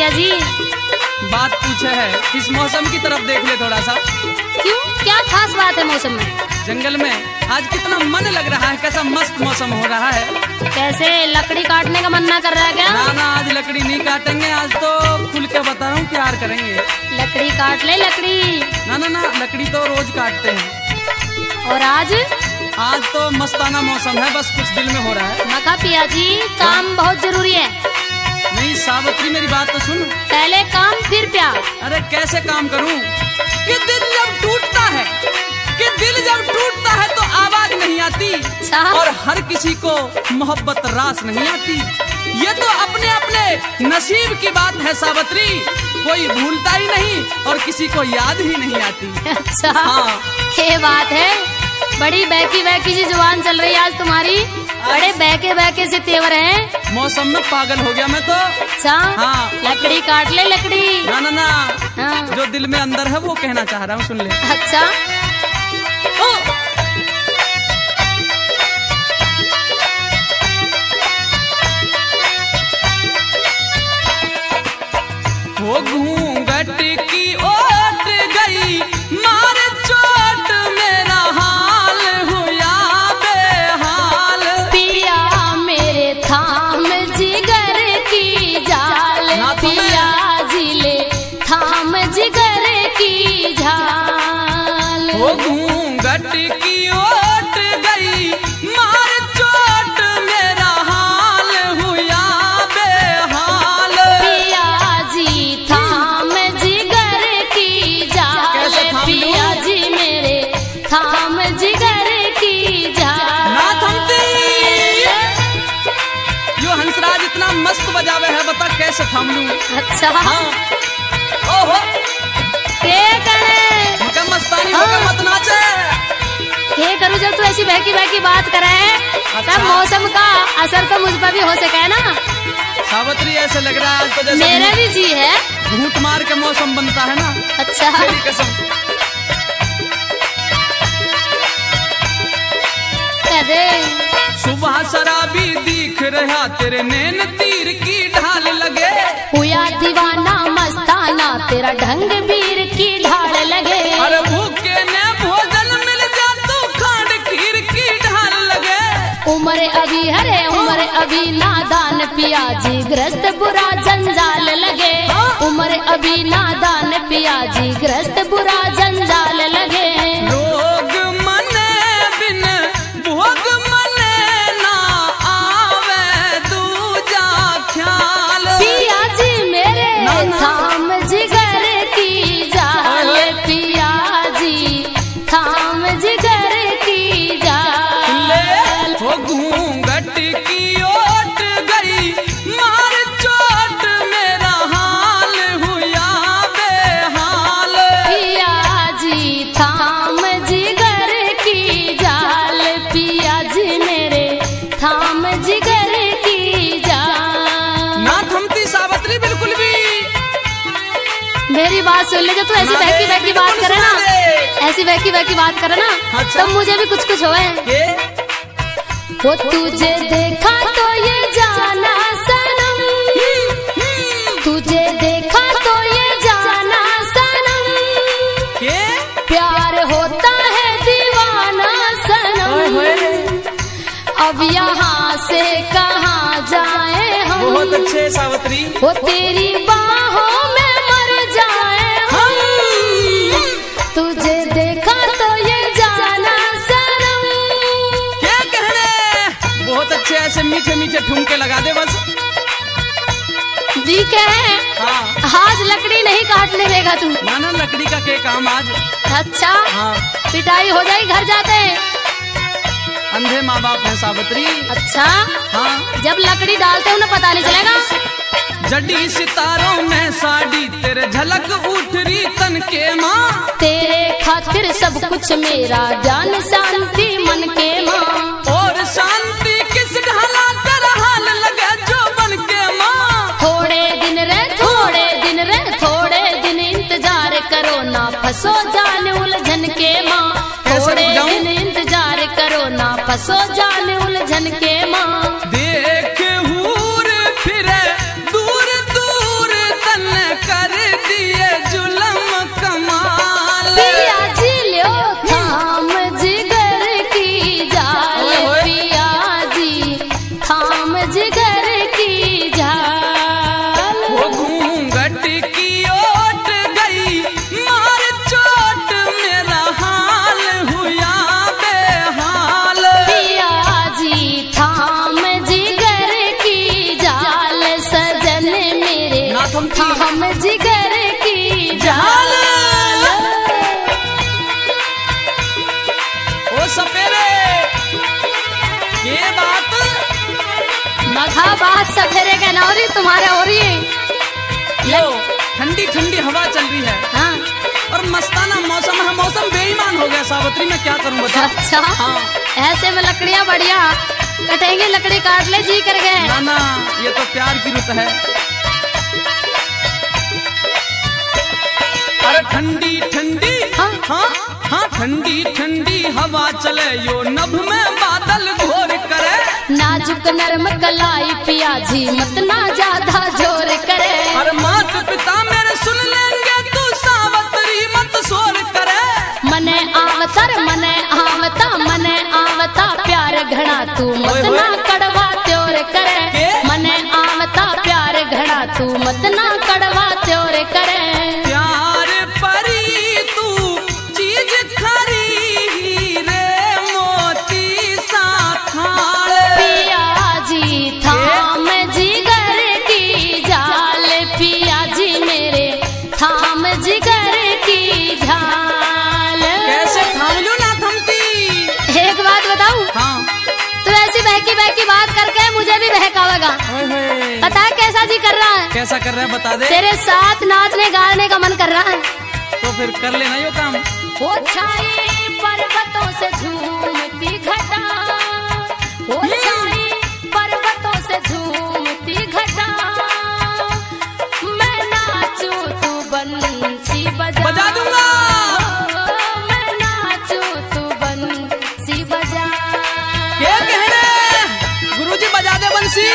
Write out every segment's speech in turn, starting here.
पिया जी? बात पूछे है, इस मौसम की तरफ देख ले थोड़ा सा। क्यों, क्या खास बात है मौसम में? जंगल में आज कितना मन लग रहा है, कैसा मस्त मौसम हो रहा है। कैसे लकड़ी काटने का मन ना कर रहा है क्या? ना ना, आज लकड़ी नहीं काटेंगे, आज तो खुल के बता रहा हूँ प्यार करेंगे। लकड़ी काट ले लकड़ी। ना ना ना, लकड़ी तो रोज काटते हैं। और आज तो मस्ताना मौसम है, बस कुछ दिल में हो रहा है। मखा पिया जी, काम बहुत जरूरी है। नहीं सावित्री, मेरी बात तो सुन। पहले काम फिर प्यार। अरे कैसे काम करूं कि दिल जब टूटता है तो आवाज नहीं आती, और हर किसी को मोहब्बत रास नहीं आती। ये तो अपने अपने नसीब की बात है सावित्री, कोई भूलता ही नहीं और किसी को याद ही नहीं आती। अच्छा हाँ, ये बात है। बड़ी बहकी सी जुबान चल रही है आज तुम्हारी, बड़े बहके से तेवर हैं। मौसम में पागल हो गया मैं तो। अच्छा हाँ, लकड़ी काट ले लकड़ी। ना ना ना, हाँ। जो दिल में अंदर है वो कहना चाह रहा हूँ, सुन ले। अच्छा वो घूंघट की ओट गई मार चोट, मेरा हाल हुआ बेहाल। पिया मेरे थाम जिगर की जाल, पिया जिले थाम जिगर की झाल। वो घूंघट की ओट गई मार चोट, मेरा हाल हुआ बेहाल। पिया जी थाम जिगर की जाल, पिया जी मेरे थाम जिगर की झाल। ना थमती, जो हंसराज इतना मस्त बजावे है, बता कैसे थाम लूं। अच्छा हाँ, ओहो, के मस्तानी होकर मत नाचे। ये करूँ जब तू ऐसी बहकी बात करे, तब मौसम का असर तो मुझ पर भी हो सके ना। सावित्री, ऐसे लग रहा है आज तो जैसे मेरा भी जी है, घूंट मार के मौसम बनता है ना। अच्छा तेरी कसम। करे सुबह शराबी दिख रहा, तेरे नैन तीर की ढाल लगे। हुआ दीवाना मस्ताना, तेरा ढंग वीर की ढाल लगे। अरे भूखे ने भोजन मिल जा, तू खांड खीर की ढाल लगे। उम्र अभी हरे उम्र अभी नादान, पिया जी ग्रस्त बुरा जंजाल लगे। उम्र अभी नादान, पिया जी ग्रस्त बुरा जंजाल लगे। रोग मने बिन भोग मने ना आवे दूजा ख्याल। पिया जी मेरे थाम जिगर की जाल, पिया जी थाम जिगर की जाल। वो घूंघट की ओट गई मार चोट, मेरा हाल हुआ बेहाल। पिया जी थाम जिगर की जाल, पिया जी मेरे थाम जिगर की जाल। ना थमती सावित्री बिल्कुल भी। मेरी बात सुन ले, जब तू ऐसी बहकी बात करे ना, ऐसी बहकी बात करे ना, अच्छा। तब मुझे भी कुछ होए। वो तुझे देखा तो ये जाना सनम, तुझे देखा तो ये जाना सनम, प्यार होता है दीवाना सनम। अब यहाँ से कहाँ जाए हम, बहुत अच्छे सावित्री। वो तेरी बाहों में मर जाए हम। तुझे देखा तो ये जाना सनम। क्या कहने, बहुत अच्छे, ऐसे मीठे मीठे ठुमके लगा दे बस। दी कहे हाँ, आज लकड़ी नहीं काटने देगा तू। ना ना, लकड़ी का के काम आज। अच्छा हाँ, पिटाई हो जाएगी घर जाते। अंधे माँ बाप है सावित्री। अच्छा हाँ, जब लकड़ी डालते उन्हें पता नहीं चलेगा। जड़ी सितारों में साड़ी, तेरे झलक उठ रही तन के माँ। तेरे खातिर सब कुछ मेरा, जान शांति मन के माँ। और शांति किस ढाला, तेरा हाल लगे जो बन के माँ। थोड़े दिन इंतजार करो ना, फंसो जान उलझन के माँ। थोड़े दिन इंतजार करो ना, फंसो जान उलझन के माँ। देख हूर फिरे दूर दूर तन तुम्हारे हो रही है। यो ठंडी ठंडी हवा चल रही है। हाँ। और मस्ताना मौसम है, मौसम बेईमान हो गया सावित्री, मैं क्या करूं बता। अच्छा हाँ। ऐसे में लकड़ियाँ बढ़िया कटेंगे, लकड़ी काट ले जी कर गए। ना ना, ये तो प्यार की रुत है। अरे ठंडी ठंडी हाँ। हाँ हाँ ठंडी ठंडी हवा चले, यो नभ में बादल घोर करे। नाजुक नरम कलाई पिया जी मत ना ज्यादा जोर करे। अरे माता पिता मेरे सुन लेंगे, तू सावित्री मत शोर करे। मने आवतर मने आवता मने आवता प्यार घड़ा, तू मत ना कड़वा त्योर करे। मने आवता प्यार घड़ा, तू मत ना कड़वा त्योर करे। प्यार परी तू चीज खरी रे, मोती सा खाल। पिया जी थाम जिगर की जाल, पिया जी मेरे थाम जिगर की झाल। कैसे थाम लूं ना थमती। एक बात बताऊं, हाँ। तू ऐसी बहकी बहकी बात करके मुझे भी बहकावेगा। पता है कैसा जी कर रहा है? कैसा कर रहा है बता दे। तेरे साथ नाचने गाने का मन कर रहा है। तो फिर कर लेना यो काम। वो छाई पर्वतों से झूमती घटा, वो छाई पर्वतों से झूमती घटा, मैं नाचूं तू बंसी बजा। बजा दूंगा। मैं नाचूं तू बंसी बजा। क्या कह रहे गुरुजी, बजा दे बंसी।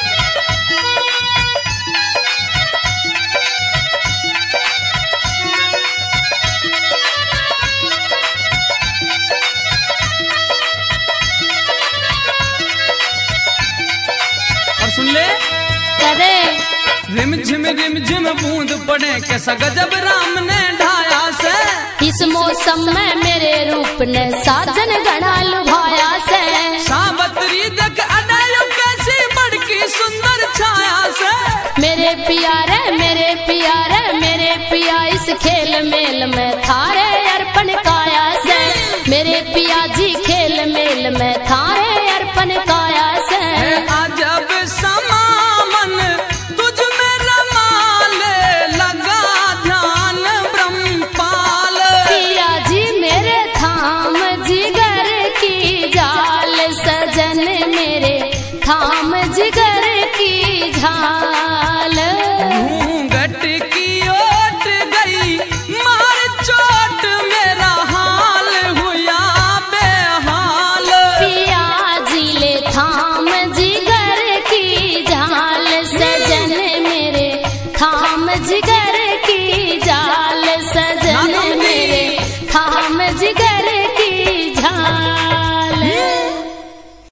और सुन ले, करे रिम झिम बूंद पड़े, कैसा गजब राम ने ढाया से। इस मौसम में मेरे रूप ने साजन गणा लुभाया से। सावित्री देख अडायो कैसी बड़की सुंदर छाया से। मेरे पिया रे मेरे पिया रे मेरे पिया, इस खेल मेल में था